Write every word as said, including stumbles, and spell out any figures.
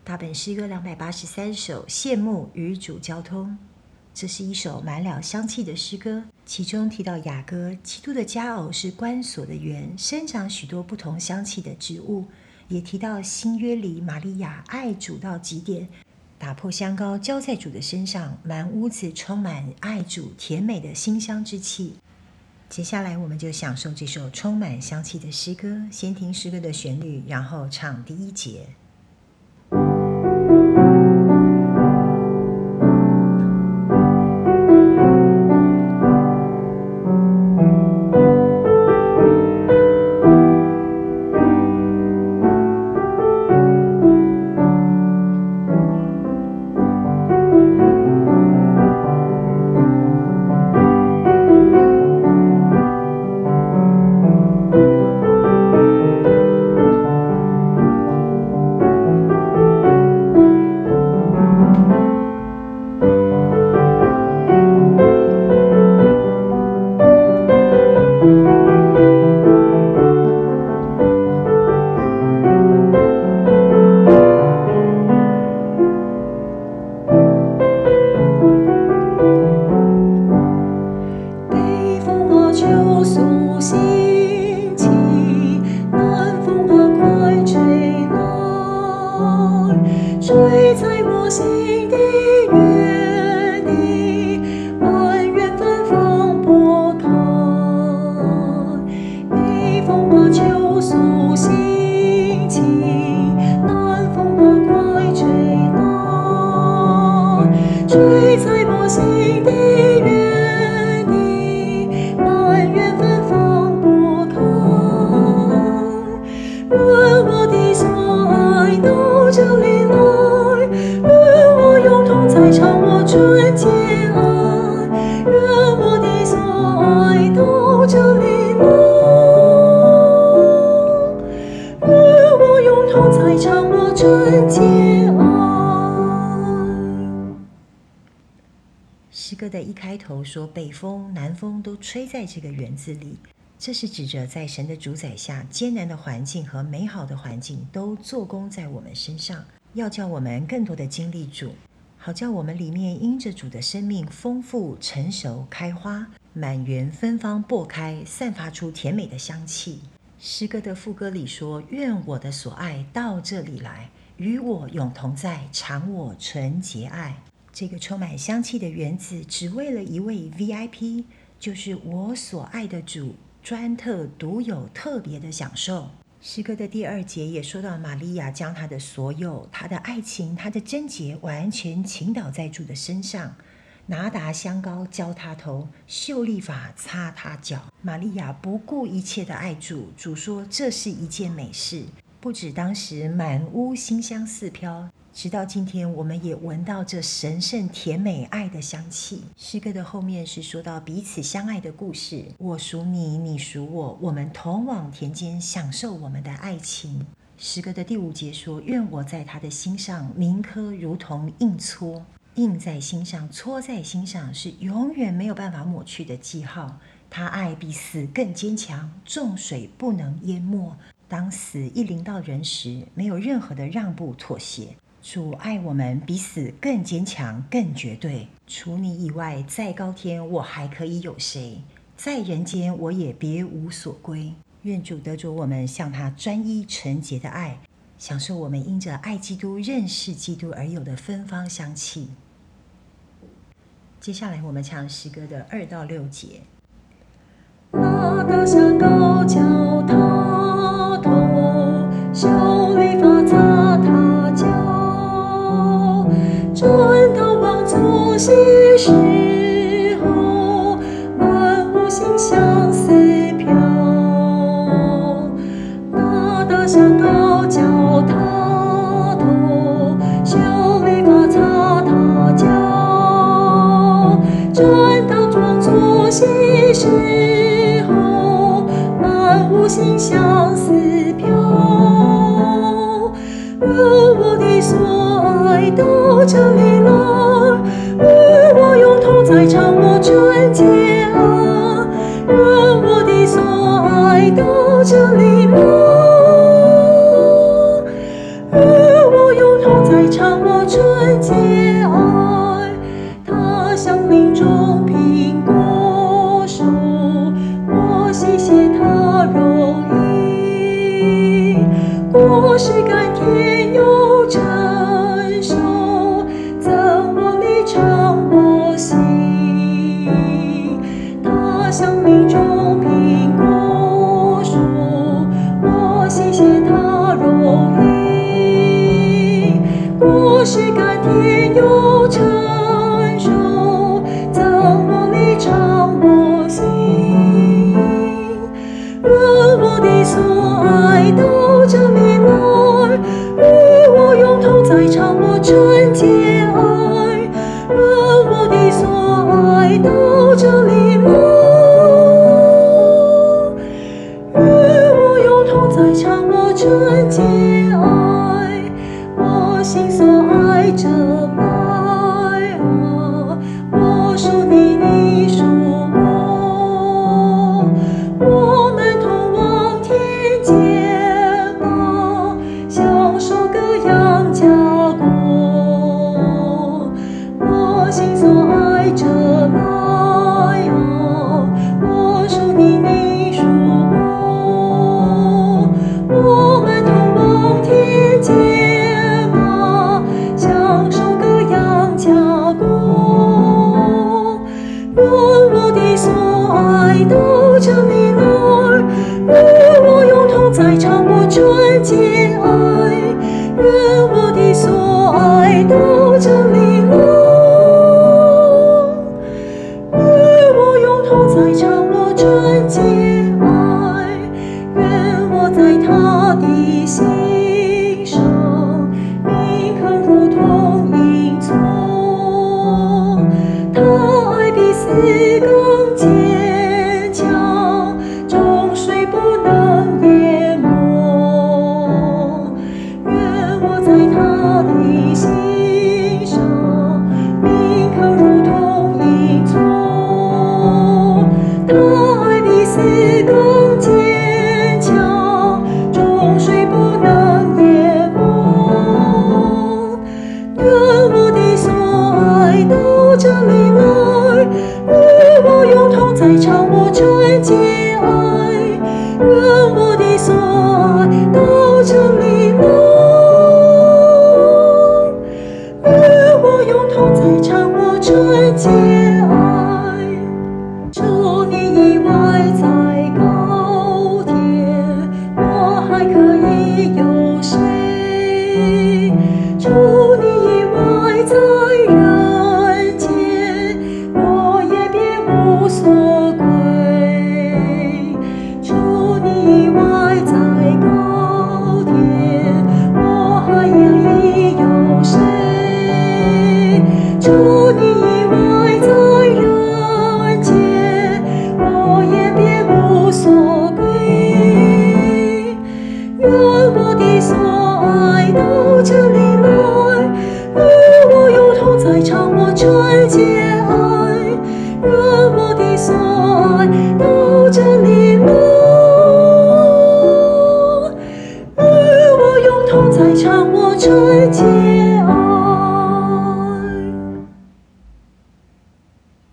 大本诗歌两百八十三首，羡慕与主交通。这是一首满了香气的诗歌，其中提到雅歌，基督的佳偶是关锁的园，生长许多不同香气的植物，也提到新约里玛利亚爱主到极点，打破香膏浇在主的身上，满屋子充满爱主甜美的馨香之气。接下来我们就享受这首充满香气的诗歌，先听诗歌的旋律，然后唱第一节。诗歌的一开头说，北风南风都吹在这个园子里，这是指着在神的主宰下，艰难的环境和美好的环境都做工在我们身上，要叫我们更多的经历主，好叫我们里面因着主的生命丰富成熟开花，满园芬芳擘开，散发出甜美的香气。诗歌的副歌里说，愿我的所爱到这里来，与我永同在，尝我纯洁爱。这个充满香气的园子只为了一位 V I P， 就是我所爱的主，专特独有特别的享受。诗歌的第二节也说到，玛利亚将她的所有，她的爱情，她的贞洁完全倾倒在主的身上，拿达香膏浇他头，秀丽发擦他脚。玛利亚不顾一切的爱主，主说这是一件美事。不止当时满屋馨香四飘，直到今天我们也闻到这神圣甜美爱的香气。诗歌的后面是说到彼此相爱的故事，我属你，你属我，我们同往田间享受我们的爱情。诗歌的第五节说，愿我在他的心上铭刻如同印搓，印在心上，搓在心上，是永远没有办法抹去的记号。他爱比死更坚强，重水不能淹没。当死一临到人时，没有任何的让步妥协。主爱我们比死更坚强更绝对，除你以外，在高天我还可以有谁？在人间我也别无所归。愿主得着我们向他专一纯洁的爱，享受我们因着爱基督认识基督而有的芬芳香气。接下来我们唱诗歌的二到六节。 那大香膏浇他头，秀丽发擦他脚，转到王座席时候，满屋馨香四飘。那大香膏浇他头，秀丽发擦他脚，转到王座席时候，满屋馨香四飘。愿我的所爱到这里来，与我永同在，尝我纯洁爱。愿我的所爱到这里来，与我永同在， 唱我纯洁爱。他像林中苹果树，我细谢他容易。果实甘甜又成熟，怎么里尝我心？他像林中苹果树，我细谢他容易。果实甘甜又成熟，怎么里尝我心？愿我的所爱到这里来，与我永同在，唱我纯洁爱。愿我的所爱到这里来，与我永同在，唱我纯洁爱。我心所爱者爱啊，我属你，你属我，我们同往天界吗？享受各样家国。我心所爱者爱啊，我属你，你属我，我们同往天界吗？享受各样家国。愿我的所爱到这里来，与我永同在，唱我纯洁爱。愿我